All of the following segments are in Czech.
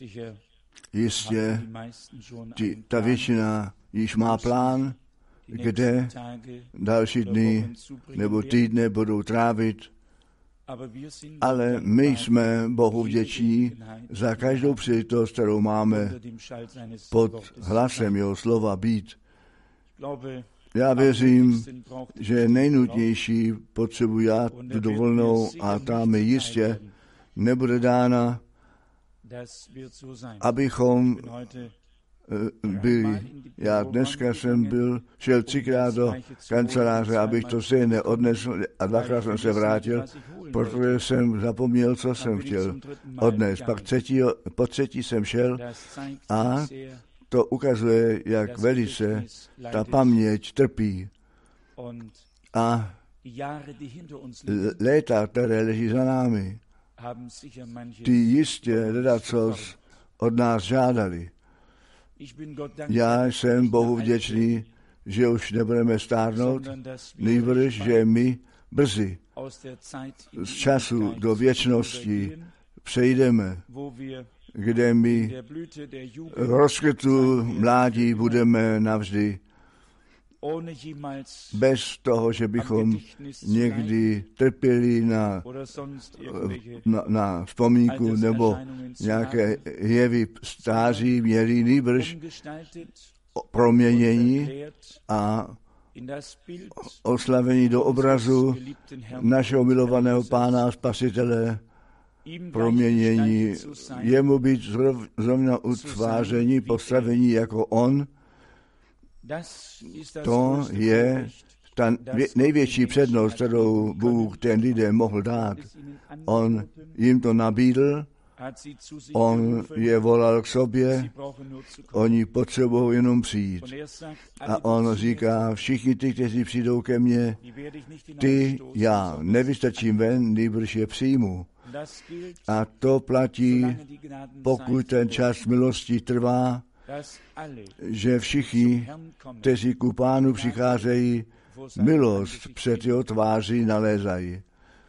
Jistě ta většina již má plán, kde další dny nebo týdny budou trávit, ale my jsme Bohu vděční za každou příležitost, kterou máme pod hlasem jeho slova být. Já věřím, že nejnutnější potřebuji já tu dovolenou a ta mi jistě nebude dána, abychom byli. Já dneska jsem šel 3krát do kanceláře, abych to si neodnesl a 2krát jsem se vrátil, protože jsem zapomněl, co jsem chtěl odnést. Pak po třetí jsem šel a to ukazuje, jak velice ta paměť trpí. A léta, které leží za námi, ty jistě ledacos od nás žádali. Já jsem Bohu vděčný, že už nebudeme stárnout, nejbrž, že my brzy z času do věčnosti přejdeme, kde my v rozkvětu mládí budeme navždy, bez toho, že bychom někdy trpěli na vzpomínku nebo nějaké jevy stáří měli, nýbrž proměnění a oslavení do obrazu našeho milovaného Pána a Spasitele, proměnění, jemu být zrovna utváření, postavení jako on. To je ta největší přednost, kterou Bůh ten lidem mohl dát. On jim to nabídl, on je volal k sobě, oni potřebují jenom přijít. A on říká, všichni ty, kteří přijdou ke mně, ty já nevystačím ven, nýbrž je přijmu. A to platí, pokud ten čas milosti trvá, že všichni, kteří ku Pánu přicházejí, milost před jeho tváří nalézají.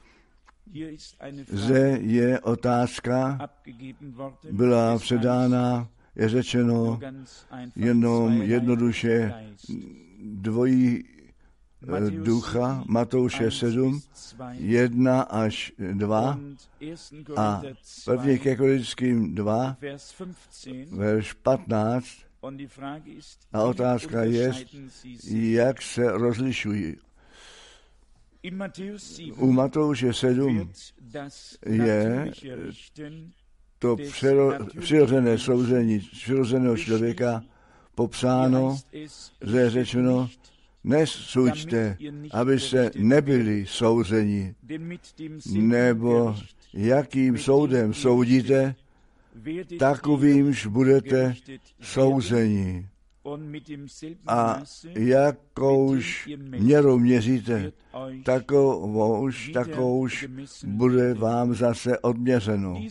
Zde je otázka, byla předána, je řečeno jenom jednoduše dvojí ducha, Matouše 7, 1 až 2 a 1. Korinským 2, verš 15. A otázka je, jak se rozlišují. U Matouše 7 je to přirozené souzení přirozeného člověka popsáno, že je řečeno, nesuďte, abyste nebyli souzeni, nebo jakým soudem soudíte, takovýmž budete souzeni. A jakouž měrou měříte, takovouž bude vám zase odměřeno.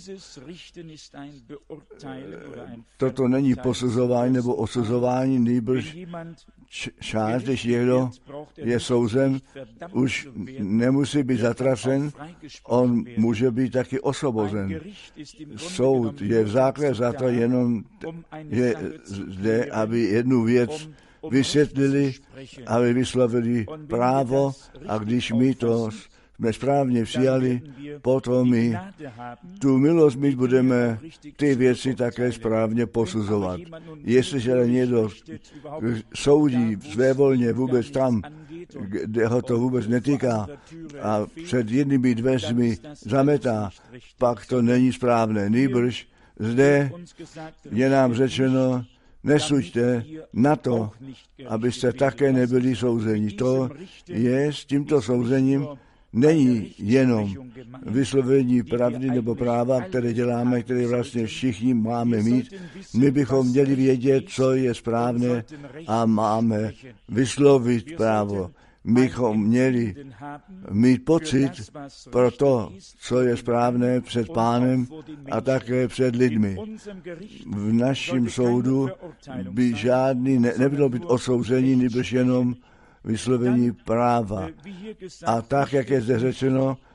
Toto není posuzování nebo osuzování, nýbrž část, když někdo je souzen, už nemusí být zatracen, on může být taky osvobozen. Soud je v základě za to jenom je zde, aby jednu věc vysvětlili, aby vyslovili právo, a když my to jsme správně přijali, potom my tu milost mít budeme ty věci také správně posuzovat. Jestliže někdo soudí svévolně vůbec tam, kde ho to vůbec netýká a před jednými dveřmi zametá, pak to není správné. Nýbrž zde je nám řečeno, nesuďte na to, abyste také nebyli souzeni. To je s tímto souzením není jenom vyslovení pravdy nebo práva, které děláme, které vlastně všichni máme mít. My bychom měli vědět, co je správné a máme vyslovit právo. My bychom měli mít pocit pro to, co je správné před Pánem a také před lidmi. V našem soudu by žádný nebylo být odsouzení, nebož jenom vyslovení práva. A tak, jak je zde řečeno,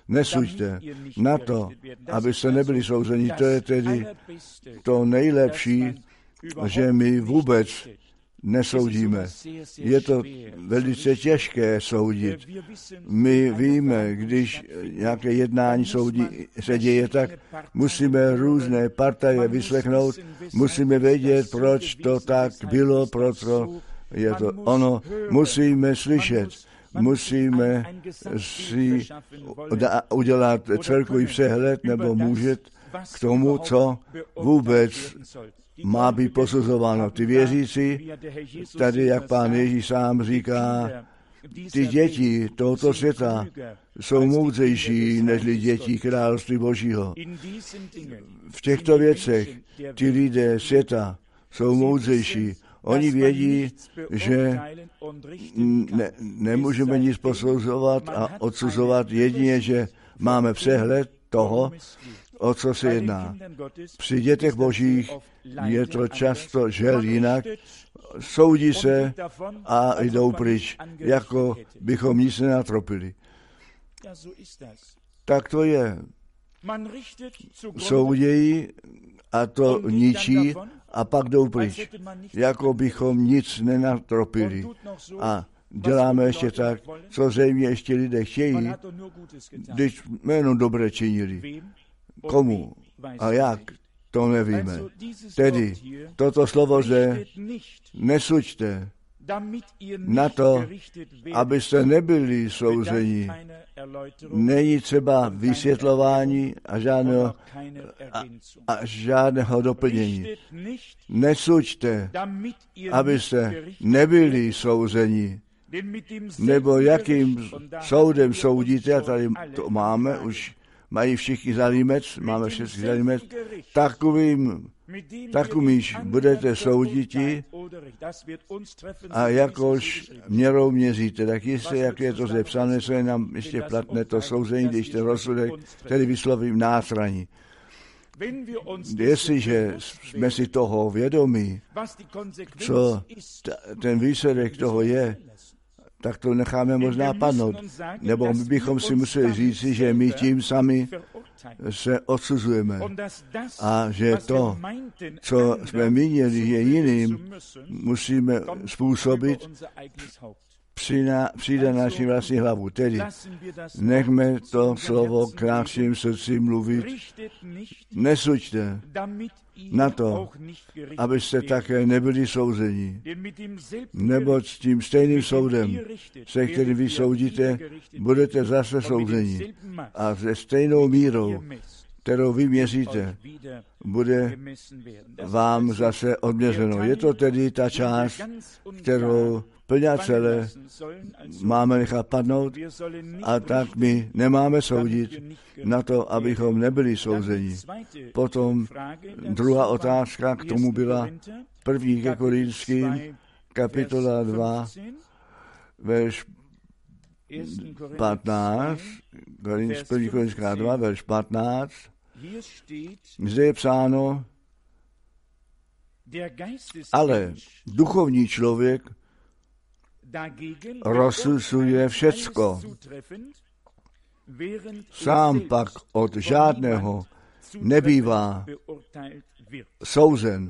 nesuďte na to, abyste nebyli souzeni. To je tedy to nejlepší, že my vůbec nesoudíme. Je to velice těžké soudit. My víme, když nějaké jednání soudí se děje, tak musíme různé partaje vyslechnout, musíme vědět, proč to tak bylo, proto je to ono. Musíme slyšet, musíme si udělat celkový přehled nebo můžet k tomu, co vůbec má být posuzováno. Ty věřící, tady jak Pán Ježíš sám říká, ty děti tohoto světa jsou moudřejší než děti království Božího. V těchto věcech ty lidé světa jsou moudřejší. Oni vědí, že nemůžeme nic posuzovat a odsuzovat jedině, že máme přehled toho, o co se jedná. Při dětech Božích je to často žel jinak. Soudí se a jdou pryč, jako bychom nic nenatropili. Tak to je. Soudějí a to ničí a pak jdou pryč, jako bychom nic nenatropili. A děláme ještě tak, co zřejmě ještě lidé chtějí, když jenom dobré činili. Komu a jak, to nevíme. Tedy toto slovo zde nesuďte na to, abyste nebyli souzeni. Není třeba vysvětlování a žádného doplnění. Nesuďte, abyste nebyli souzeni. Nebo jakým soudem soudíte, a tady to máme, už mají všichni zalímec, máme všichni zalímec, takovýmž budete souditi a jakož měrou měříte. Tak jistě, jak je to zde psané, co je nám ještě platné to souzení, když ten rozsudek, tedy vyslovím nástraní. Jestliže jsme si toho vědomí, co ten výsledek toho je, tak to necháme možná padnout. Nebo my bychom si museli říci, že my tím sami se odsuzujeme. A že to, co jsme měli, je jiným, musíme způsobit, přijde na naši vlastní hlavu. Tedy nechme to slovo k našim srdci mluvit. Nesuďte na to, abyste také nebyli souzeni. Neboť s tím stejným soudem, se kterým vy soudíte, budete zase souzeni. A se stejnou mírou, kterou vy měříte, bude vám zase odměřeno. Je to tedy ta část, kterou plně celé máme nechat padnout, a tak my nemáme soudit na to, abychom nebyli souzeni. Potom druhá otázka k tomu byla 1. ke Korinským, kapitola 2, verš 15, 1. Korinská 2, verš 15, zde je psáno, ale duchovní člověk rozsuzuje všecko. Sám pak od žádného nebývá souzen.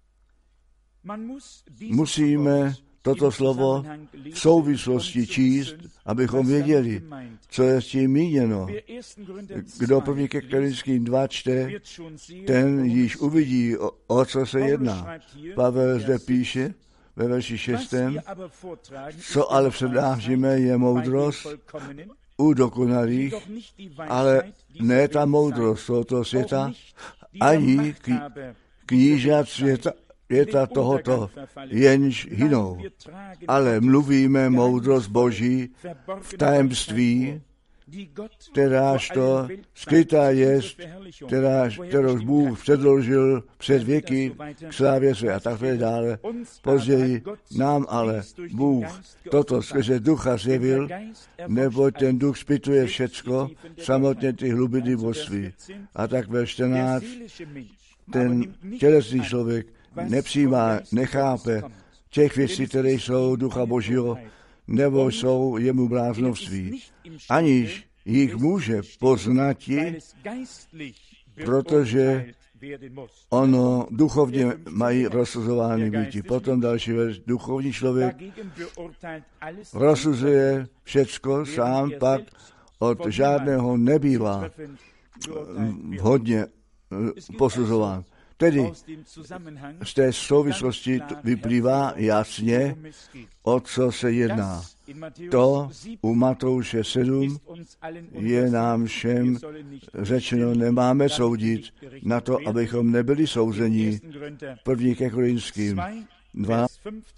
Musíme toto slovo v souvislosti číst, abychom věděli, co je s tím míněno. Kdo 1. ke Korinským 2 čte, ten již uvidí, o co se jedná. Pavel zde píše ve verši 6. Co ale přednášíme, je moudrost u dokonalých, ale ne ta moudrost tohoto světa, ani knížat světa tohoto, jenž hynou. Ale mluvíme moudrost Boží v tajemství, kteráž to skrytá jest, kterou Bůh předložil před věky k slávě své a tak dále. Později nám ale Bůh toto skrze ducha zjevil, nebo ten duch zpytuje všecko, samotně ty hlubiny božství. A tak ve 14 ten tělesný člověk nepřijímá, nechápe těch věcí, které jsou ducha Božího, nebo jsou jemu bláznovství, aniž jich může poznati, protože ono duchovně mají rozsuzovány býti. Potom další verš, duchovní člověk rozsuzuje všecko, sám pak od žádného nebývá hodně posuzován. Tedy z té souvislosti vyplývá jasně, o co se jedná. To u Matouše 7 je nám všem řečeno, nemáme soudit na to, abychom nebyli souzeni. 1. ke Korinským 2,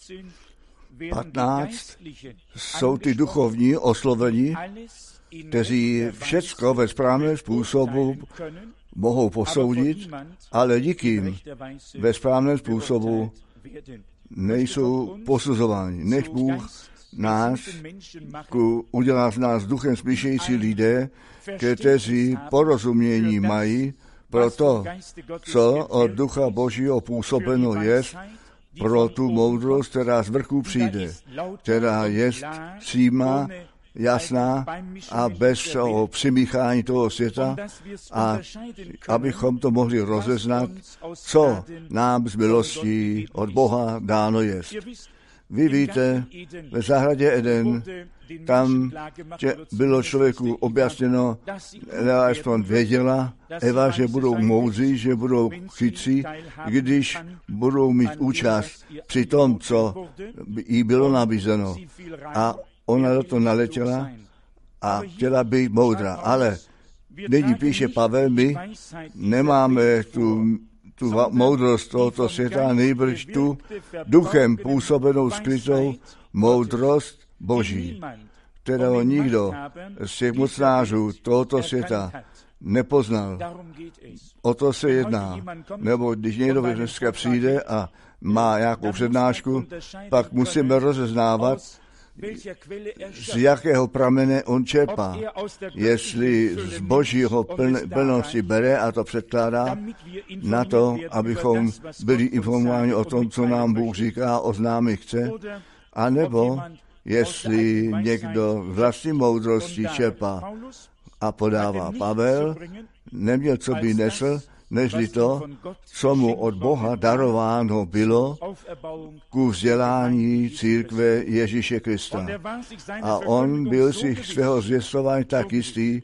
15 jsou ty duchovní oslovení, kteří všecko ve správném způsobu mohou posoudit, ale nikým ve správném způsobu nejsou posuzováni. Nech Bůh udělá z nás duchem smýšlející lidé, kteří porozumění mají pro to, co od ducha Božího působeno je, pro tu moudrost, která z vrchu přijde, která je přímá, jasná a bez toho přimíchání toho světa, a abychom to mohli rozeznat, co nám z milostí od Boha dáno je. Vy víte, ve zahradě Eden, tam bylo člověku objasněno, alespoň věděla Eva, že budou moudří, že budou chytří, když budou mít účast při tom, co jí bylo nabízeno. A ona do toho naletěla a chtěla být moudrá. Ale nyní píše Pavel, my nemáme tu moudrost tohoto světa, nejbrž tu duchem působenou skrytou moudrost Boží, kterou nikdo z těch mocnářů tohoto světa nepoznal. O to se jedná. Nebo když někdo dneska přijde a má nějakou přednášku, pak musíme rozeznávat, z jakého pramene on čerpá. Jestli z Božího plnosti bere a to předkládá na to, abychom byli informováni o tom, co nám Bůh říká, oznámit chce, anebo jestli někdo vlastní moudrosti čerpá a podává. Pavel neměl, co by nesl, nežli to, co mu od Boha darováno bylo ku vzdělání církve Ježíše Krista. A on byl si svého zvěstování tak jistý,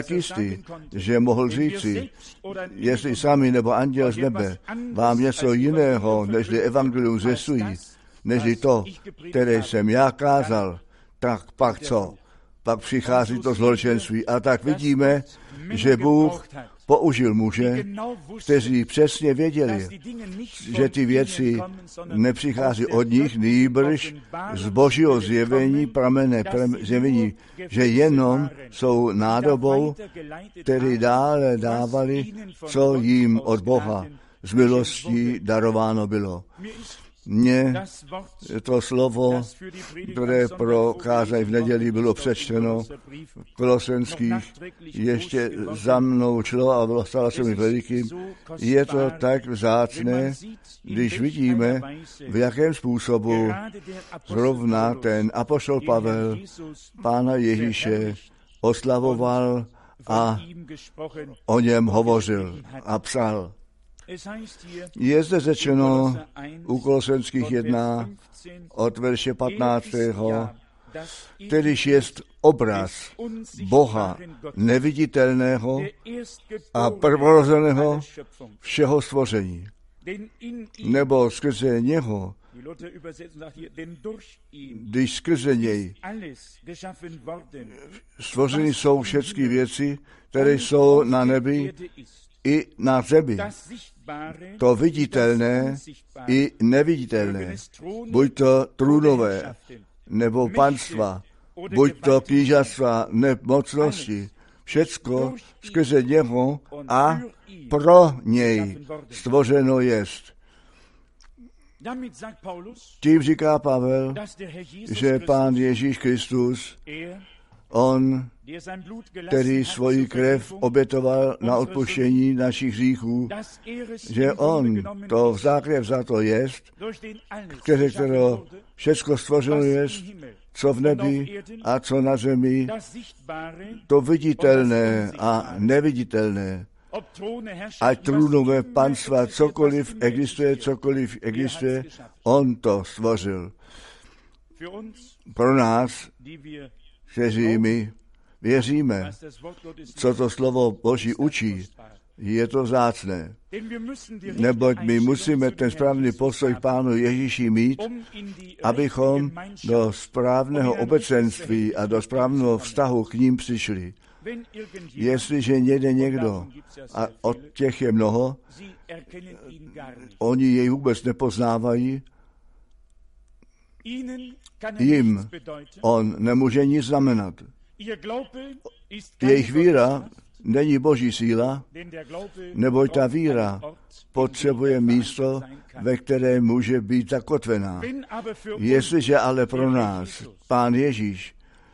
že mohl říci, jestli sami nebo anděl z nebe vám něco jiného, nežli evangelium zvěstují, nežli to, které jsem já kázal, tak pak co? Pak přichází to zločenství. A tak vidíme, že Bůh použil muže, kteří přesně věděli, že ty věci nepřichází od nich, nýbrž z Božího zjevení, pramenné zjevení, že jenom jsou nádobou, který dále dávali, co jim od Boha z milostí darováno bylo. Mně to slovo, které pro kázání v neděli bylo přečteno v Kolosenských, ještě za mnou šlo a stalo se mi velikým. Je to tak vzácné, když vidíme, v jakém způsobu zrovna ten apoštol Pavel Pána Ježíše oslavoval a o něm hovořil a psal. Je zde řečeno u Kolosenských 1 od verše 15. kterýž jest obraz Boha neviditelného a prvorozeného všeho stvoření. Nebo skrze něho, když skrze něj stvořeny jsou všechny věci, které jsou na nebi i na zemi. To viditelné i neviditelné, buď to trůnové, nebo panstva, buď to knížatstva, nebo mocnosti, všecko skrze něho a pro něj stvořeno jest. Tím říká Pavel, že Pán Ježíš Kristus, On, který svoji krev obětoval na odpuštění našich hříchů, že on to v zákrev za to jest, skrze kterého všecko stvořeno jest, co v nebi a co na zemi, to viditelné a neviditelné, ať trůnové panstva, cokoliv existuje, on to stvořil. Pro nás, kteří my věříme, co to slovo Boží učí, je to vzácné. Neboť my musíme ten správný postoj k Pánu Ježíši mít, abychom do správného obecenství a do správného vztahu k ním přišli. Jestliže někdo, a od těch je mnoho, oni jej vůbec nepoznávají, jim on nemůže nic znamenat. Jejich víra není Boží síla, neboť ta víra potřebuje místo, ve které může být zakotvená. Jestliže ale pro nás Pán Ježíš,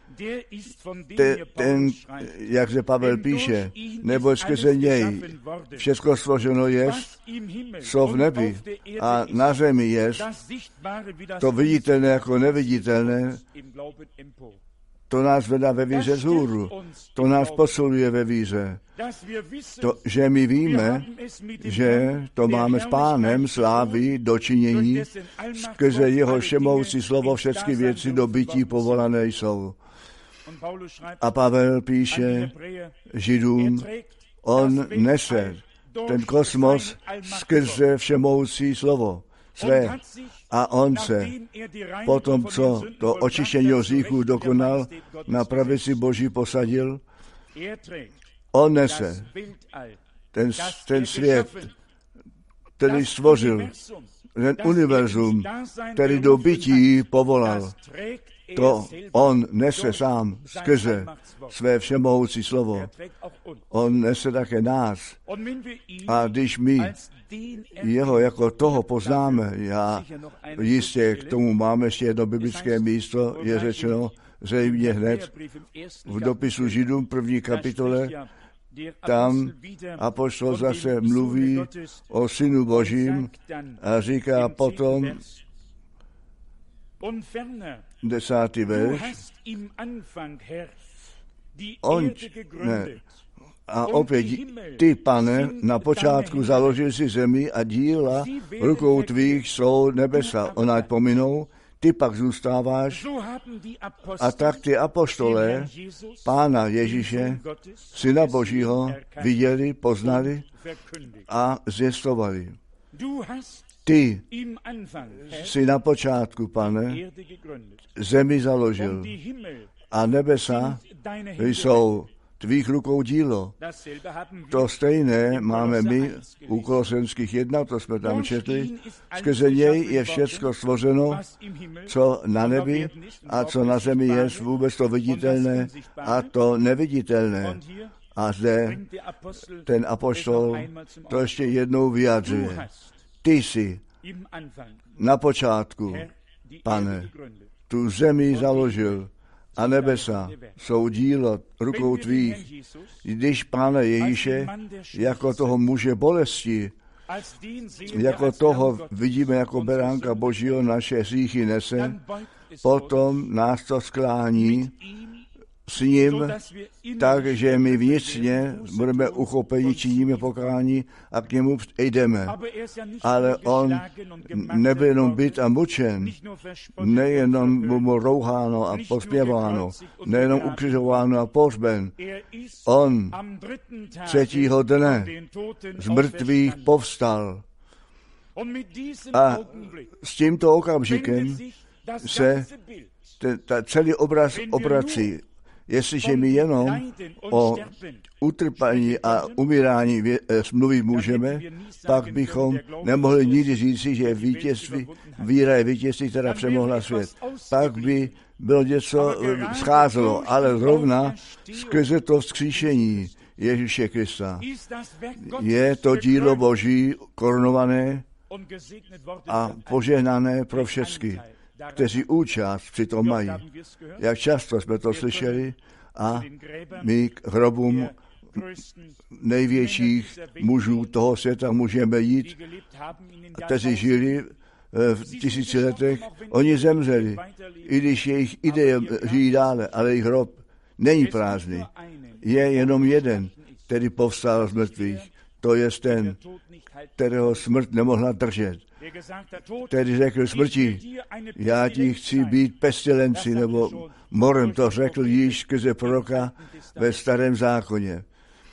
ten, jak se Pavel píše, nebo skrze něj všechno stvořeno jest, co v nebi a na zemi jest, to viditelné jako neviditelné, to nás vedá ve víře vzhůru, to nás posiluje ve víře. To, že my víme, že to máme s Pánem slávy dočinění, skrze jeho všemohoucí slovo všechny věci do bytí povolané jsou. A Pavel píše Židům, on nese ten kosmos skrze všemohoucí slovo své. A on se potom, co to očištění hříchů dokonal, na pravici Boží posadil, on nese ten svět, který stvořil, ten univerzum, který do bytí povolal. To on nese sám skrze své všemohoucí slovo. On nese také nás. A když my jeho jako toho poznáme, já jistě k tomu máme ještě jedno biblické místo, je řečeno zřejmě hned v dopisu Židům 1. kapitole, tam apoštol zase mluví o Synu Božím a říká potom 10. verš, a opět, ty, Pane, na počátku založil si zemi a díla rukou tvých jsou nebesa. Ona pominou, ty pak zůstáváš. A tak ty apoštolé Pána Ježíše, Syna Božího, viděli, poznali a zvěstovali. Ty jsi na počátku, Pane, zemi založil a nebesa jsou tvých rukou dílo. To stejné máme my u Kolosenských 1, to jsme tam četli. Skrze něj je všecko stvořeno, co na nebi a co na zemi je, vůbec to viditelné a to neviditelné. A zde ten apoštol to ještě jednou vyjadřuje. Ty jsi na počátku, Pane, tu zemi založil a nebesa jsou dílo rukou tvých. Když Pána Ježíše jako toho muže bolesti, jako toho vidíme jako beránka Božího, naše hříchy nese, potom nás to sklání s ním, takže my vnitřně budeme uchopeni, činíme pokání a k němu jdeme. Ale on nebyl jenom byt a mučen, nejenom mu rouháno a pospěváno, nejenom ukřižováno a pohřben. On 3. dne z mrtvých povstal. A s tímto okamžikem se celý obraz obrací. Jestliže my jenom o utrpení a umírání mluvit můžeme, pak bychom nemohli nikdy říci, že víra je vítězství, která přemohla svět. Pak by bylo něco scházelo, ale zrovna skrze to vzkříšení Ježíše Krista je to dílo Boží korunované a požehnané pro všechny, kteří účast při tom mají. Jak často jsme to slyšeli a my k hrobům největších mužů toho světa můžeme jít, kteří žili v 1000 letech, oni zemřeli, i když jejich ideje žijí dále, ale jejich hrob není prázdný. Je jenom jeden, který povstal z mrtvých. To je ten, kterého smrt nemohla držet. Který řekl smrti, já ti chci být pestilenci, nebo morem, to řekl již skrze proroka ve Starém zákoně.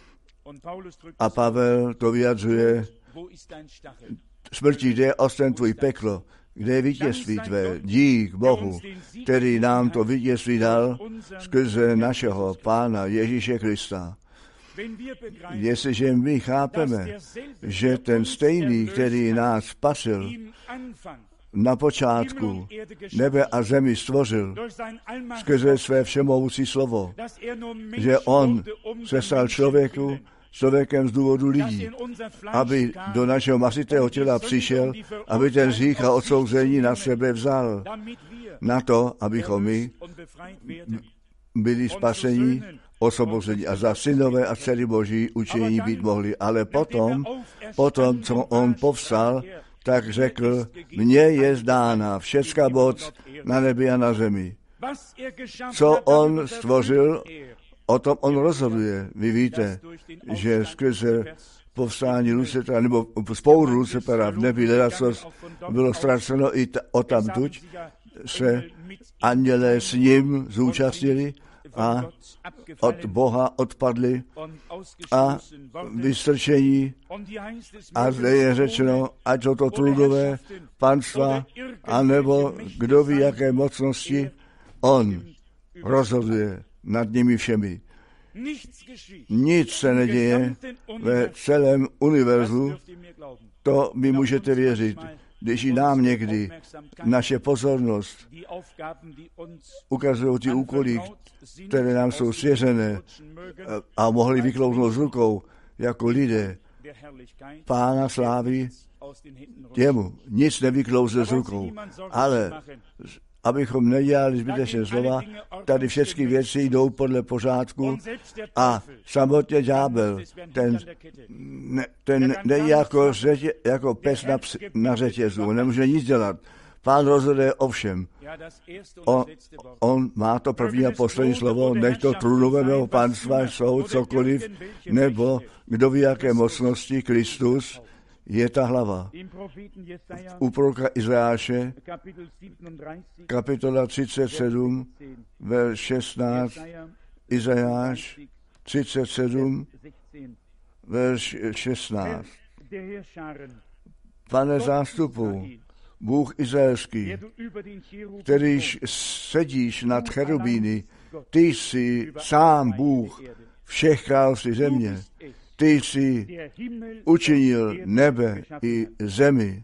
A Pavel to vyjadřuje, smrti, kde je osten tvůj peklo, kde je vítězství tvé, dík Bohu, který nám to vítězství dal skrze našeho Pána Ježíše Krista. Jestliže my chápeme, že ten stejný, který nás spasil, na počátku nebe a zemi stvořil skrze své všemohoucí slovo, že on se stal člověkem z důvodu lidí, aby do našeho masitého těla přišel, aby ten hřích a odsouzení na sebe vzal, na to, abychom my byli spaseni, osvobození a za synové a dcery Boží učení být mohli. Ale potom, co on povstal, tak řekl, mně je zdána všecká moc na nebi a na zemi. Co on stvořil, o tom on rozhoduje. Vy víte, že skrze povstání Lucifera, nebo spouru Lucifera v nebi ledacos bylo ztraceno i odtamtud se andělé s ním zúčastnili a od Boha odpadli a vystrčení. A zde je řečeno, ať jsou to trůnové panstva, anebo kdo ví, jaké mocnosti, on rozhoduje nad nimi všemi. Nic se neděje ve celém univerzu, to mi můžete věřit. Když i nám někdy naše pozornost ukazují ty úkoly, které nám jsou svěřené a mohli vyklouznout z rukou jako lidé Pána slávy, těmu nic nevyklouze z rukou. Ale abychom nedělali zbytečné slova, tady všechny věci jdou podle pořádku a samotně ďábel, ten nejde jako pes na řetězu, nemůže nic dělat. Pán rozhoduje o všem. On má to první a poslední slovo, nech to trůnového panstva jsou cokoliv, nebo kdo ví, jaké mocnosti, Kristus je ta hlava. U proroka Izajáše, kapitola 37, verš 16, Izajáš 37, verš 16. Pane zástupu, Bůh izraelský, kterýž sedíš nad cherubíny, ty jsi sám Bůh všech království země. Ty jsi učinil nebe i zemi.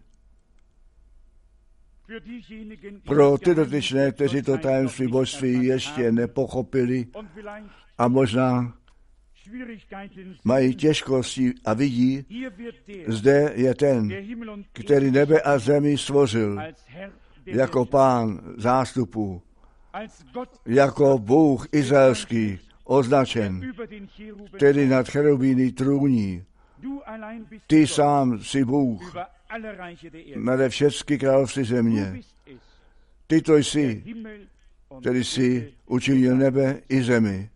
Pro ty dotyčné, kteří to tajemství božství ještě nepochopili a možná mají těžkosti a vidí, zde je ten, který nebe a zemi stvořil jako Pán zástupů, jako Bůh izraelský, označen, který nad cherubíny trůní. Ty sám jsi Bůh nade všechny království země. Ty to jsi, který jsi učinil nebe i zemi.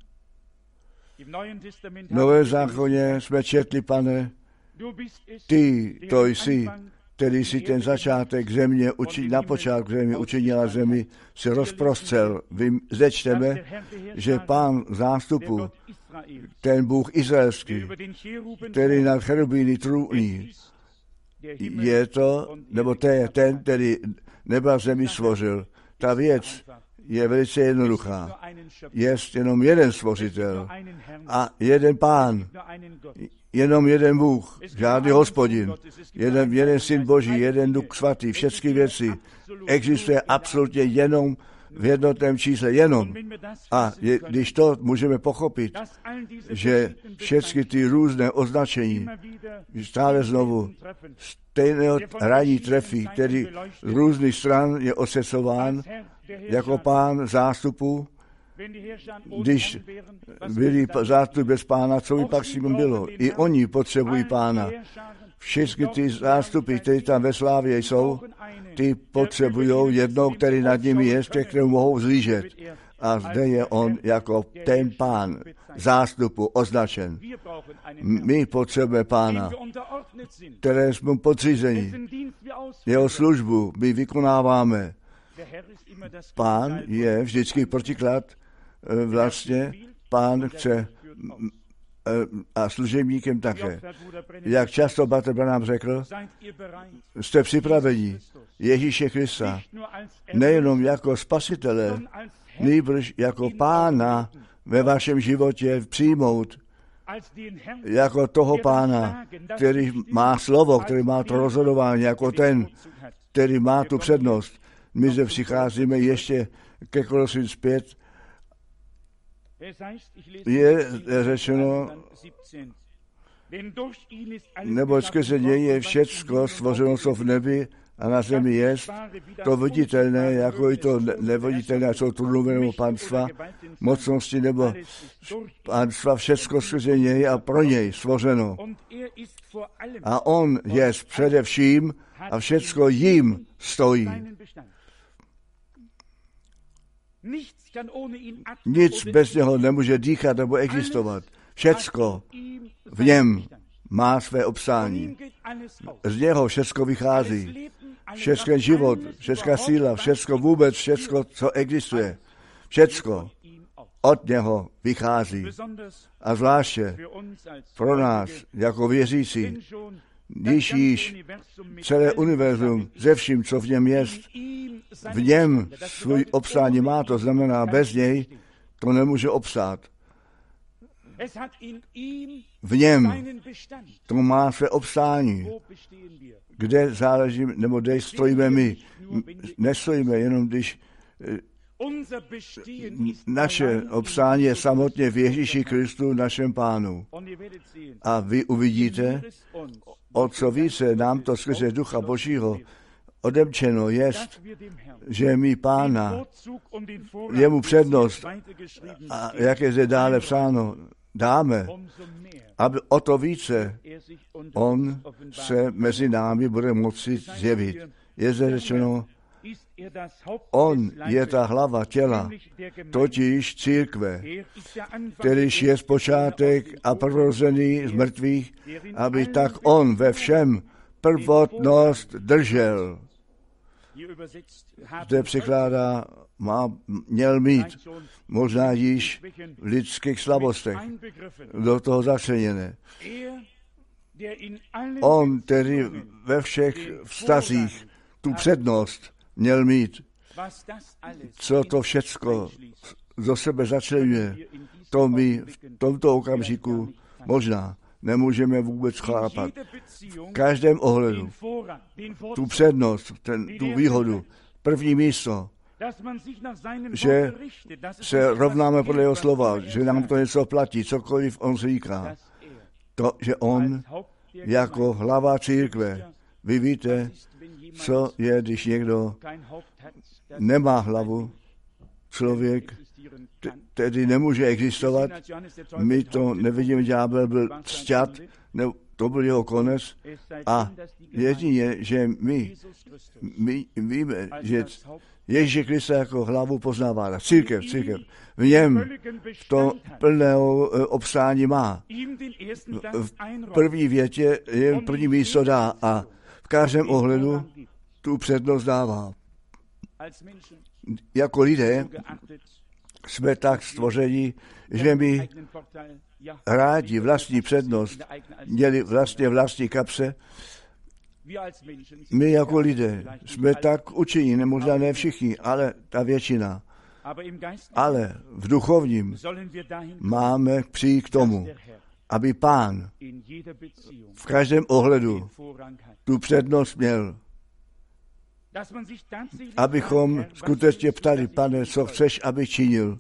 V Novém zákoně jsme četli, Pane, ty to jsi, který si ten začátek země, na počátku země učinila zemi, se rozprostřel. Zde čteme, že Pán zástupu, ten Bůh izraelský, který nad cherubíny trůní, je to, nebo to je ten, který neba zemi stvořil. Ta věc je velice jednoduchá. Je jenom jeden stvořitel a jeden Pán, jenom jeden Bůh, žádný Hospodin, jeden Syn Boží, jeden Duch Svatý, všechny věci. Existuje absolutně jenom v jednotném čísle, jenom. A když to můžeme pochopit, že všechny ty různé označení stále znovu stejného hraní trefí, který z různých stran je osvěcován jako Pán zástupu, Když byli zástupy bez pána, co by pak s tím bylo? I oni potřebují pána. Všechny ty zástupy, které tam ve slávě jsou, ty potřebují jednoho, který nad nimi je, ke kterému mohou zlížet. A zde je on jako ten pán zástupu označen. My potřebujeme pána, které jsme podřízeni. Jeho službu my vykonáváme. Pán je vždycky protiklad, vlastně pán chce a služebníkem také. Jak často bratr Branham řekl, jste připraveni Ježíše Krista nejenom jako spasitele, nýbrž jako pána ve vašem životě přijmout, jako toho pána, který má slovo, který má to rozhodování, jako ten, který má tu přednost. My zde přicházíme ještě ke Kolosím zpět. Je řečeno, nebo skrze něj je všecko stvořeno, co v nebi a na zemi jest, to viditelné, jako i to neviditelné, co trůnové nebo panstva, mocnosti nebo panstva, všecko skrze něj a pro něj stvořeno. A on je především a všecko jím stojí. Nic bez něho nemůže dýchat nebo existovat. Všecko v něm má své obstání. Z něho všecko vychází. Všecko život, všecká síla, všecko vůbec, všecko, co existuje. Všecko od něho vychází. A zvláště pro nás, jako věřící, když již celé univerzum ze vším, co v něm jest, v něm svůj obstání má, to znamená bez něj, to nemůže obstát. V něm to má své obstání. Kde záleží, nebo kde stojíme my. Nestojíme jenom, když naše obstání je samotně v Ježíši Kristu, našem Pánu. A vy uvidíte, o co více nám to skrze Ducha Božího odemčeno jest, že my Pána, jemu přednost, a jak je zde dále psáno, dáme, aby o to více on se mezi námi bude moci zjevit. Je zde řečeno, on je ta hlava těla, totiž církve, kterýž je počátek a prvozený z mrtvých, aby tak on ve všem prvotnost držel. Zde překládá, měl mít, možná již v lidských slabostech, do toho začleněné. On, který ve všech vztazích tu přednost měl mít, co to všecko do sebe začlenuje, to my v tomto okamžiku možná nemůžeme vůbec chápat. V každém ohledu tu přednost, tu výhodu, první místo, že se rovnáme podle jeho slova, že nám to něco platí, cokoliv on říká. To, že on jako hlava církve, vy víte, co je, když někdo nemá hlavu, člověk tedy nemůže existovat. My to nevidíme, ďábel byl cťat, to byl jeho konec. A jedině, že my víme, že Ježíše Krista jako hlavu poznává. Církev. V něm to plného obstání má. V první větě jen první místo dá a v každém ohledu tu přednost dává. Jako lidé jsme tak stvořeni, že my rádi vlastní přednost měli vlastní kapse. My jako lidé jsme tak učení, možná ne všichni, ale ta většina. Ale v duchovním máme přijít k tomu, aby Pán v každém ohledu tu přednost měl. Abychom skutečně ptali, Pane, co chceš, aby činil.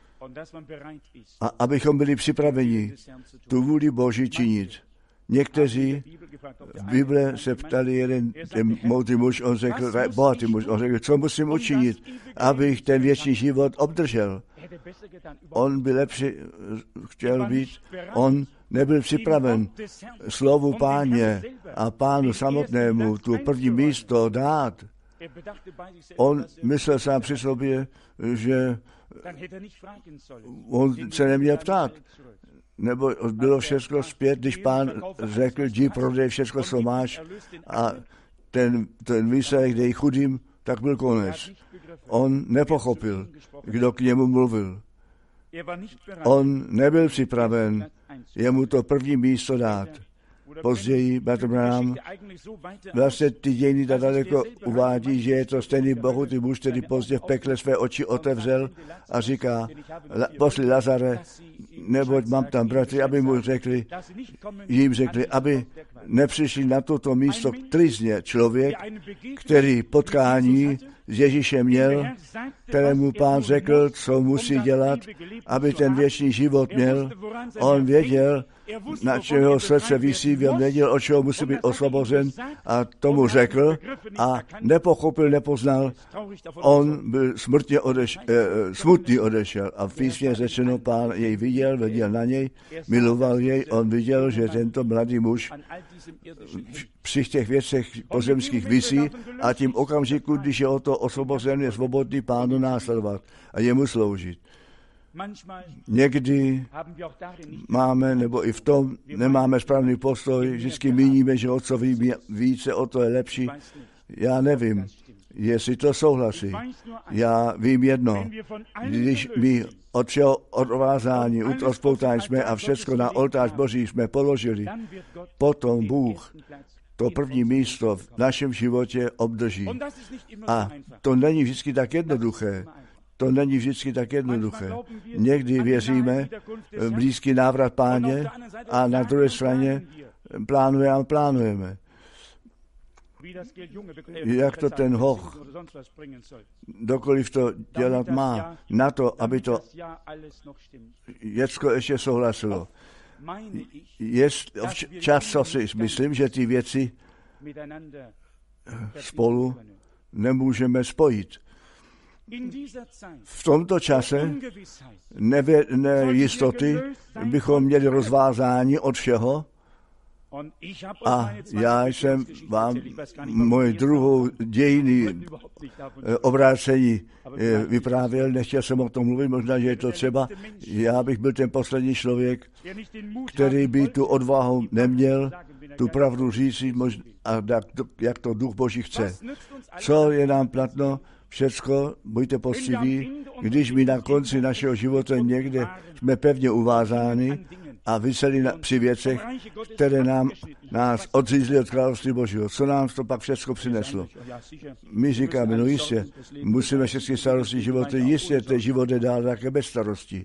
A abychom byli připraveni tu vůli Boží činit. Někteří v Bible se ptali jeden moudrý muž, bohatý muž, on řekl, co musím učinit, abych ten věčný život obdržel. On by lepší chtěl být, on nebyl připraven slovu Páně a Pánu samotnému tu první místo dát. On myslel sám při sobě, že on se neměl ptát. Nebo bylo všechno zpět, když Pán řekl, jdi prodej všechno, co máš, a ten výsledek, dej chudým, tak byl konec. On nepochopil, kdo k němu mluvil. On nebyl připraven jemu to první místo dát. Později Bratr Branham vlastně ty dějiny tak daleko uvádí, že je to stejný bohutý muž, který pozdě v pekle své oči otevřel a říká, posli Lazare, neboť mám tam bratry, aby mu jim řekli, aby nepřišli na toto místo trýzně člověk, který potkání s Ježíšem měl, kterému Pán řekl, co musí dělat, aby ten věčný život měl. On věděl, na čeho srdce visí, věděl, od čeho musí být osvobozen, a tomu řekl a nepochopil, nepoznal. On byl smutný odešel a v písmě řečeno, Pán jej viděl na něj, miloval jej, on viděl, že tento mladý muž při těch věcech pozemských visí a tím okamžiku, když je o to osvobozen, je svobodný Pánu následovat a jemu sloužit. Někdy máme, nebo i v tom nemáme správný postoj, vždycky míníme, že o co ví více, o to je lepší. Já nevím, jestli to souhlasí. Já vím jedno, když my od všeho odvázání, od rozpoutání jsme a všecko na oltář Boží jsme položili, potom Bůh to první místo v našem životě obdrží. A to není vždycky tak jednoduché. To není vždycky tak jednoduché. Někdy věříme v blízký návrat Páně a na druhé straně plánujeme. Jak to ten hoch, dokoliv to dělat má, na to, aby to Jecko ještě souhlasilo. Často si myslím, že ty věci spolu nemůžeme spojit. V tomto čase nejistoty bychom měli rozvázání od všeho, a já jsem vám moje druhou dějiny obrácení vyprávěl, nechtěl jsem o tom mluvit, možná, že je to třeba. Já bych byl ten poslední člověk, který by tu odvahu neměl, tu pravdu říct, a jak to Duch Boží chce. Co je nám platno? Všecko, buďte poctiví, když my na konci našeho života někde jsme pevně uvázáni a vyseli při věcech, které nás odřízly od království Božího. Co nám to pak všecko přineslo? My říkáme, no jistě, musíme všechny starosti života, jistě, ten život jde dál také bez starostí.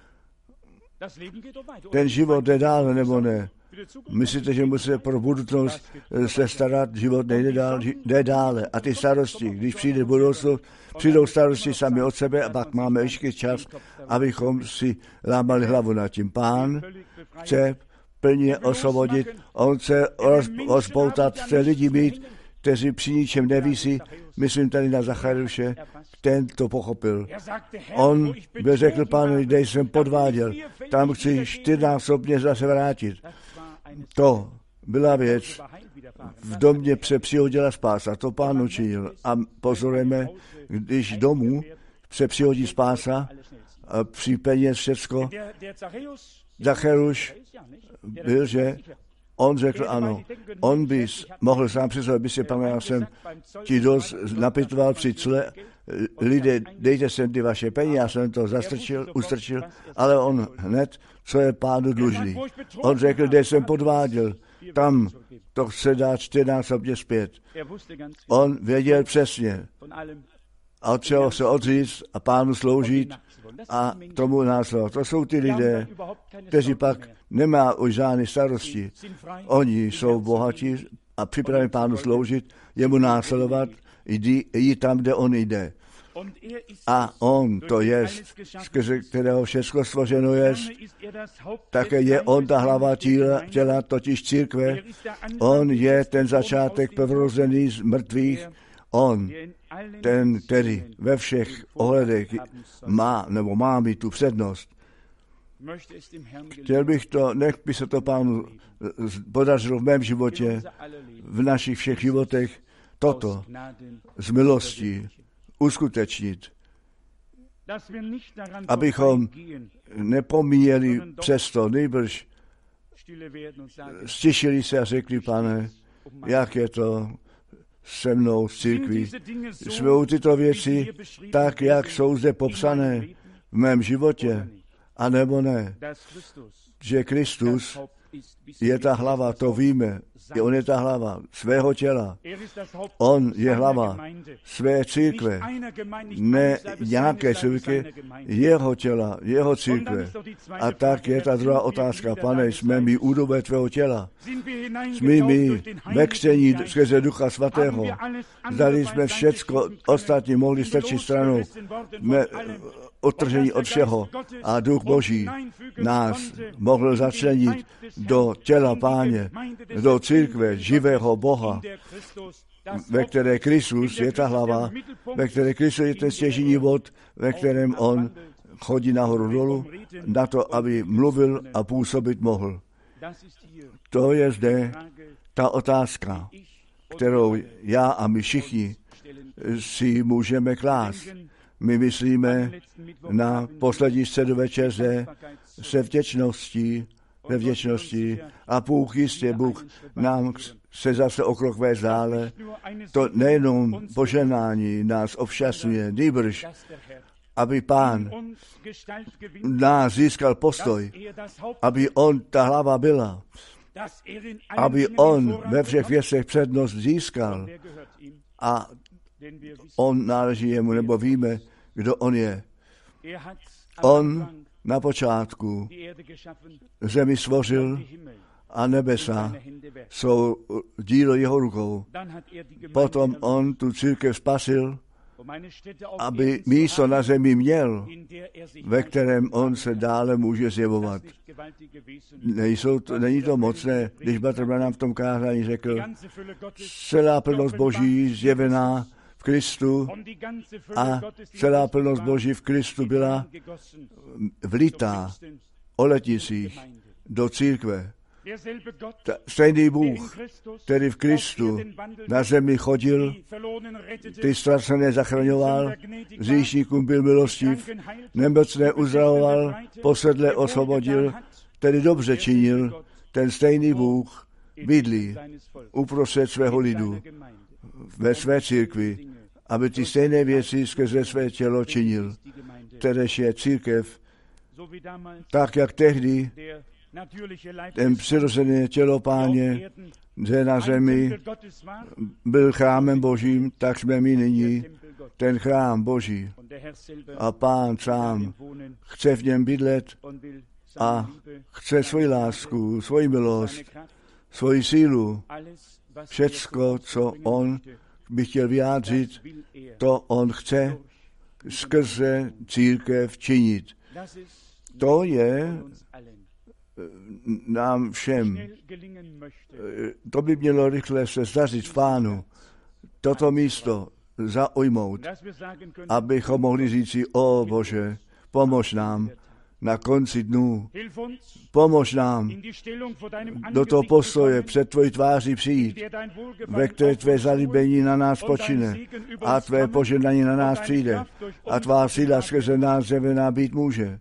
Ten život jde dál, nebo ne? Myslíte, že musíte pro budoucnost se starat, život jde dále. A ty starosti, když přijde budoucnost, přijdou starosti sami od sebe a pak máme ještě čas, abychom si lámali hlavu nad tím. Pán chce plně osvobodit, on chce rozpoutat, chce lidi mít, kteří při ničem nevisí. Myslím tady na Zachariáše, ten to pochopil. On by řekl Pánu, kde jsem podváděl, tam chci 4násobně zase vrátit. To byla věc, v domě se přihodila spása, to Pán učinil. A pozorujeme, když domů se přihodí spása, a při peněz všecko, Zacharůš byl, že on řekl ano. On by mohl sám přizvat, by si pamatoval, já jsem ti dost napitoval při cle, lidé, dejte sem ty vaše peníze, já jsem to ustrčil, ale on hned, co je Pánu dlužný. On řekl, kde jsem podváděl, tam to chce dát 4násobně zpět. On věděl přesně, a od čeho se odříct a Pánu sloužit a tomu následovat. To jsou ty lidé, kteří pak nemá už žádné starosti. Oni jsou bohatí a připraveni Pánu sloužit, jemu následovat, jít tam, kde on jde. A on to je, skrze kterého všechno stvořeno je, také je on ta hlava těla, totiž církve. On je ten začátek prvorozený z mrtvých, On, ten tedy ve všech ohledech má mít tu přednost. Chtěl bych to, nech by se to Pánu podařilo v mém životě, v našich všech životech, toto z milosti uskutečnit. Abychom nepomíjeli přesto, nejbrž stišili se a řekli, Pane, jak je to se mnou v církvi. Jsou tyto věci tak, jak jsou zde popsané v mém životě, anebo ne. Že Kristus je ta hlava, to víme. On je ta hlava svého těla. On je hlava své církve. Ne nějaké církve, jeho těla, jeho církve. A tak je ta druhá otázka. Pane, jsme my údobé tvého těla. Jsme my ve křtění skrze Ducha Svatého. Zdali jsme všecko ostatní mohli strčit stranou. Odtržení od všeho a Duch Boží nás mohl začlenit do těla Páně, do církve živého Boha, ve které Kristus je ta hlava, ve které Kristus je ten stěžejní bod, ve kterém on chodí nahoru dolů, na to, aby mluvil a působit mohl. To je zde ta otázka, kterou já a my všichni si můžeme klást. My myslíme na poslední středovečer se vděčností a Bůh jistě, Bůh nám se zase o krok vést dále. To nejenom požehnání nás obšťastňuje, nýbrž, aby Pán nás získal postoj, aby on ta hlava byla, aby on ve všech věcech přednost získal a on náleží jemu, nebo víme, kdo on je. On na počátku zemi stvořil a nebesa jsou dílo jeho rukou. Potom on tu církev spasil, aby místo na zemi měl, ve kterém on se dále může zjevovat. Není to mocné, když Bratr Branham v tom kázání řekl, celá plnost Boží zjevená v Kristu a celá plnost Boží v Kristu byla vlitá o letnicích do církve. Stejný Bůh, který v Kristu na zemi chodil, ty ztracené zachraňoval, hříšníkům byl milostiv, nemocné uzdravoval, posedlé osvobodil, tedy dobře činil, ten stejný Bůh bydlí uprostřed svého lidu, ve své církvi, aby ty stejné věci skrze své tělo činil, kteréž je církev, tak jak tehdy ten přirozené tělo Páně, že na zemi byl chrámem Božím, tak jsme my nyní ten chrám Boží. A Pán sám chce v něm bydlet a chce svoji lásku, svoji milost, svoji sílu, všecko, co on by chtěl vyjádřit, to on chce skrze církev činit. To je nám všem. To by mělo rychle se zdařit v Pánu. Toto místo zaujmout, abychom mohli říci, o Bože, pomož nám na konci dnů. Pomož nám do toho postoje před tvojí tváří přijít, ve které tvé zalíbení na nás počine a tvé požehnání na nás přijde a tvá síla skrze nás zjevená být může.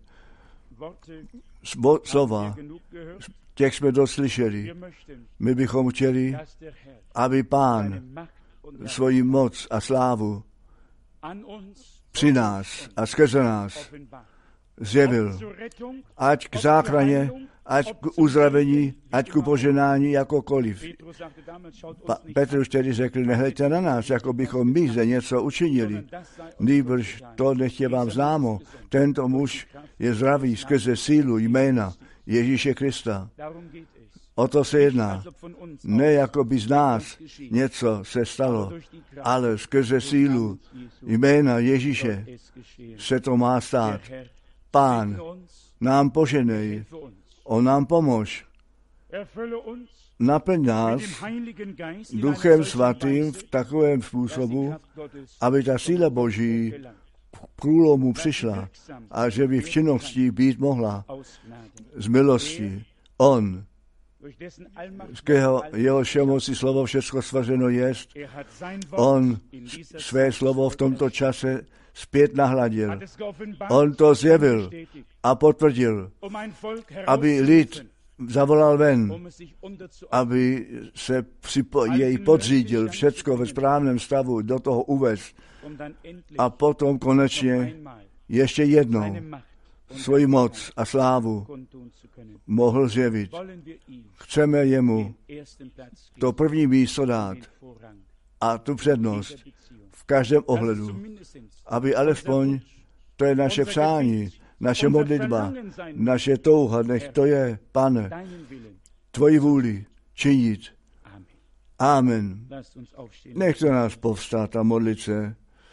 Slova, těch jsme doslyšeli. My bychom chtěli, aby Pán svoji moc a slávu při nás a skrze nás zjevil, ať k záchraně, ať k uzdravení, ať k poženání, jakokoliv. Petr už tedy řekl, nehleďte na nás, jako bychom my zde něco učinili. Nýbrž to nechtě vám známo. Tento muž je zdravý skrze sílu jména Ježíše Krista. O to se jedná. Ne jako by z nás něco se stalo, ale skrze sílu jména Ježíše se to má stát. Pán nám poženej, on nám pomož. naplň nás Duchem Svatým v takovém způsobu, aby ta síla Boží k průlomu přišla a že by v činnosti být mohla z milosti. On, z jeho všemoci slovo všecko stvořeno jest, on své slovo v tomto čase zpět nahladil. On to zjevil a potvrdil, aby lid zavolal ven, aby se jej podřídil, všecko ve správném stavu do toho uvést a potom konečně ještě jednou svoji moc a slávu mohl zjevit. Chceme jemu to první místo dát a tu přednost v každém ohledu, aby alespoň, to je naše přání, naše modlitba, naše touha, nech to je, Pane, tvoji vůli činit. Amen. Nechte nás povstát a modlit se.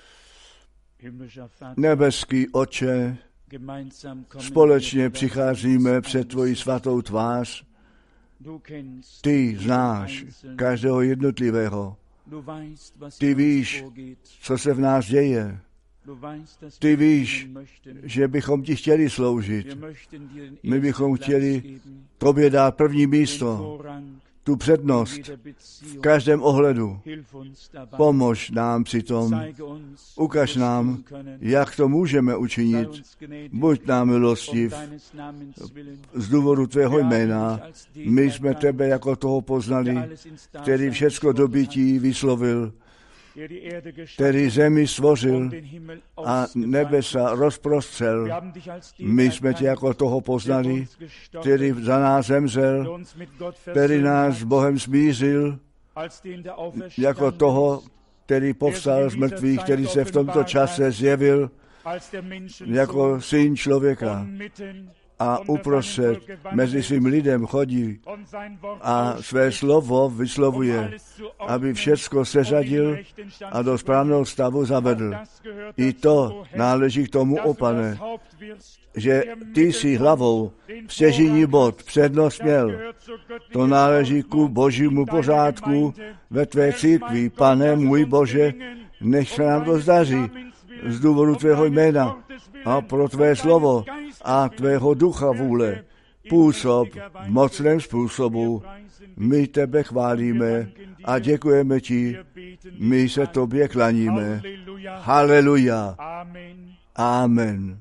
Nebeský Otče, společně přicházíme před tvoji svatou tvář. Ty znáš každého jednotlivého. Ty víš, co se v nás děje. Ty víš, že bychom ti chtěli sloužit. My bychom chtěli tobě dát první místo, tu přednost v každém ohledu. Pomož nám přitom. Ukaž nám, jak to můžeme učinit. Buď nám milostiv z důvodu tvého jména. My jsme tebe jako toho poznali, který všecko do bytí vyslovil, který zemi stvořil a nebesa rozprostřel. My jsme tě jako toho poznali, který za nás zemřel, který nás s Bohem smířil, jako toho, který povstal z mrtvých, který se v tomto čase zjevil jako syn člověka a uprostřed mezi svým lidem chodí a své slovo vyslovuje, aby všecko seřadil a do správného stavu zavedl. I to náleží k tomu, o Pane, že ty jsi hlavou, stěžejní bod, přednost měl. To náleží ku božímu pořádku ve tvé církvi. Pane můj Bože, nech se nám to zdaří z důvodu tvého jména a pro tvé slovo a tvého ducha vůle. Působ v mocném způsobu. My tebe chválíme a děkujeme ti. My se tobě klaníme. Haleluja. Amen.